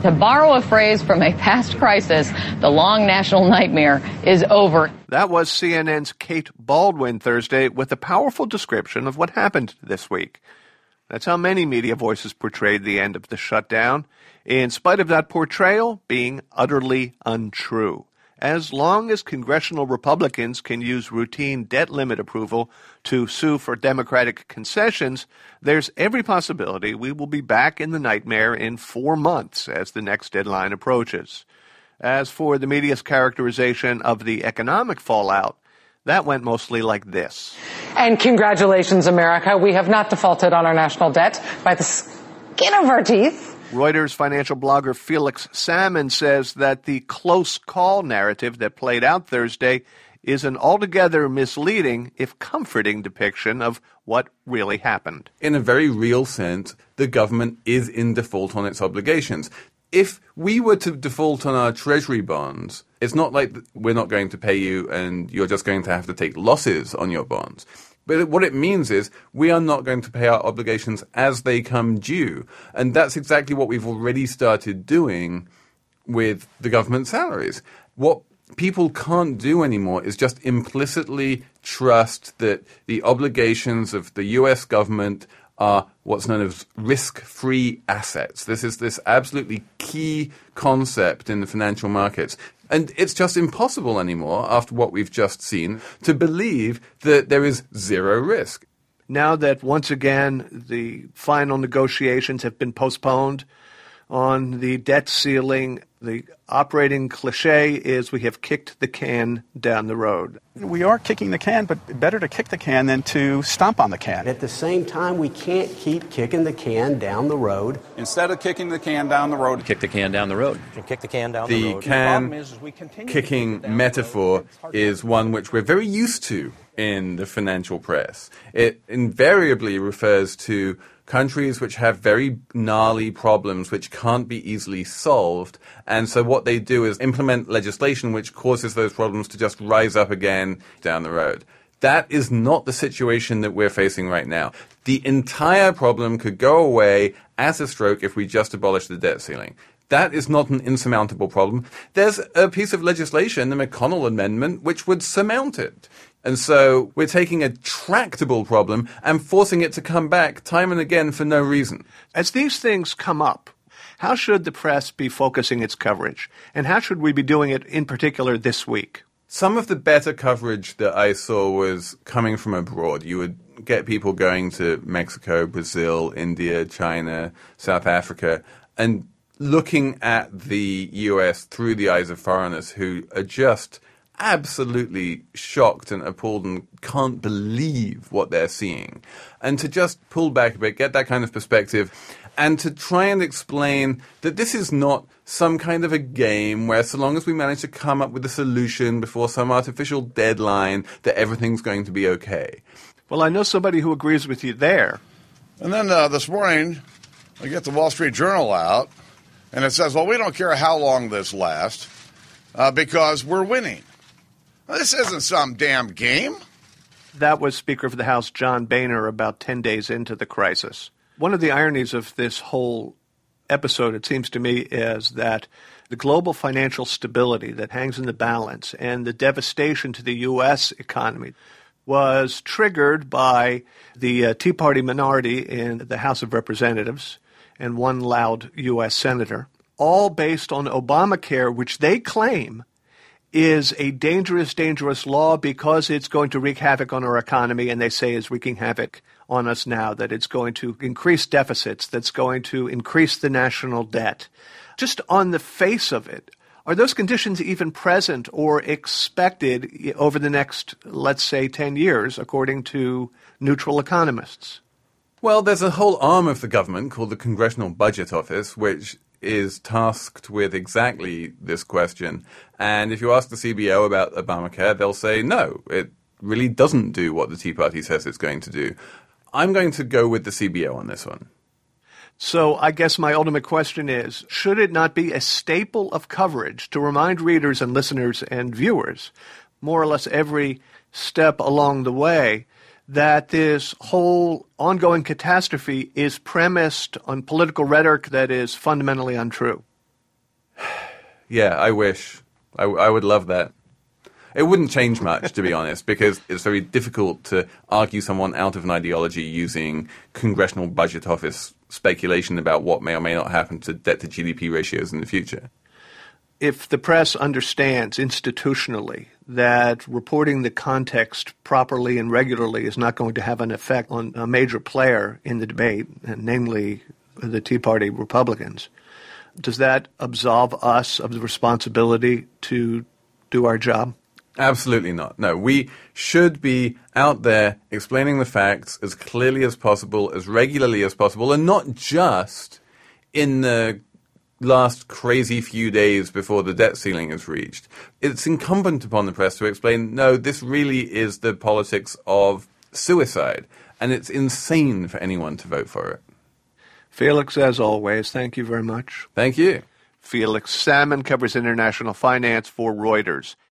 To borrow a phrase from a past crisis, the long national nightmare is over. That was CNN's Kate Baldwin Thursday with a powerful description of what happened this week. That's how many media voices portrayed the end of the shutdown, in spite of that portrayal being utterly untrue. As long as congressional Republicans can use routine debt limit approval to sue for Democratic concessions, there's every possibility we will be back in the nightmare in 4 months as the next deadline approaches. As for the media's characterization of the economic fallout, that went mostly like this. And congratulations, America. We have not defaulted on our national debt by the skin of our teeth. Reuters financial blogger Felix Salmon says that the close call narrative that played out Thursday is an altogether misleading, if comforting, depiction of what really happened. In a very real sense, the government is in default on its obligations. If we were to default on our treasury bonds, it's not like we're not going to pay you and you're just going to have to take losses on your bonds. But what it means is we are not going to pay our obligations as they come due. And that's exactly what we've already started doing with the government salaries. What people can't do anymore is just implicitly trust that the obligations of the U.S. government are what's known as risk-free assets. This is this absolutely key concept in the financial markets. And it's just impossible anymore, after what we've just seen, to believe that there is zero risk. Now that once again the final negotiations have been postponed on the debt ceiling, the operating cliche is we have kicked the can down the road. We are kicking the can, but better to kick the can than to stomp on the can. At the same time, we can't keep kicking the can down the road. Instead of kicking the can down the road, kick the can down the road. Kick the can down the road. The can kicking metaphor is one which we're very used to in the financial press. It invariably refers to countries which have very gnarly problems which can't be easily solved. And so what they do is implement legislation which causes those problems to just rise up again down the road. That is not the situation that we're facing right now. The entire problem could go away as a stroke if we just abolish the debt ceiling. That is not an insurmountable problem. There's a piece of legislation, the McConnell Amendment, which would surmount it. And so we're taking a tractable problem and forcing it to come back time and again for no reason. As these things come up, how should the press be focusing its coverage? And how should we be doing it in particular this week? Some of the better coverage that I saw was coming from abroad. You would get people going to Mexico, Brazil, India, China, South Africa, and looking at the US through the eyes of foreigners who are just absolutely shocked and appalled and can't believe what they're seeing. And to just pull back a bit, get that kind of perspective, and to try and explain that this is not some kind of a game where so long as we manage to come up with a solution before some artificial deadline, that everything's going to be okay. Well, I know somebody who agrees with you there. And then this morning, I get the Wall Street Journal out, and it says, well, we don't care how long this lasts because we're winning. Well, this isn't some damn game. That was Speaker of the House John Boehner about 10 days into the crisis. One of the ironies of this whole episode, it seems to me, is that the global financial stability that hangs in the balance and the devastation to the U.S. economy was triggered by the Tea Party minority in the House of Representatives and one loud U.S. senator, all based on Obamacare, which they claim is a dangerous, dangerous law because it's going to wreak havoc on our economy, and they say is wreaking havoc on us now, that it's going to increase deficits, that's going to increase the national debt. Just on the face of it, are those conditions even present or expected over the next, let's say, 10 years, according to neutral economists? Well, there's a whole arm of the government called the Congressional Budget Office, which is tasked with exactly this question. And if you ask the CBO about Obamacare, they'll say, no, it really doesn't do what the Tea Party says it's going to do. I'm going to go with the CBO on this one. So I guess my ultimate question is, should it not be a staple of coverage to remind readers and listeners and viewers, more or less every step along the way, that this whole ongoing catastrophe is premised on political rhetoric that is fundamentally untrue? Yeah, I wish. I would love that. It wouldn't change much, to be honest, because it's very difficult to argue someone out of an ideology using Congressional Budget Office speculation about what may or may not happen to debt-to-GDP ratios in the future. If the press understands institutionally that reporting the context properly and regularly is not going to have an effect on a major player in the debate, and namely the Tea Party Republicans, does that absolve us of the responsibility to do our job? Absolutely not. No, we should be out there explaining the facts as clearly as possible, as regularly as possible, and not just in the last crazy few days before the debt ceiling is reached. It's incumbent upon the press to explain, no, this really is the politics of suicide, and it's insane for anyone to vote for it. Felix, as always, thank you very much. Thank you. Felix Salmon covers international finance for Reuters.